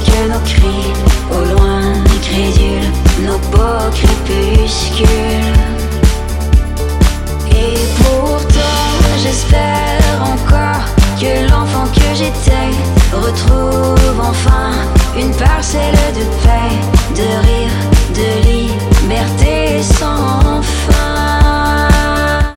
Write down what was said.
que nos cris, au loin crédules, nos beaux crépuscules. Et pourtant j'espère encore que l'enfant que j'étais retrouve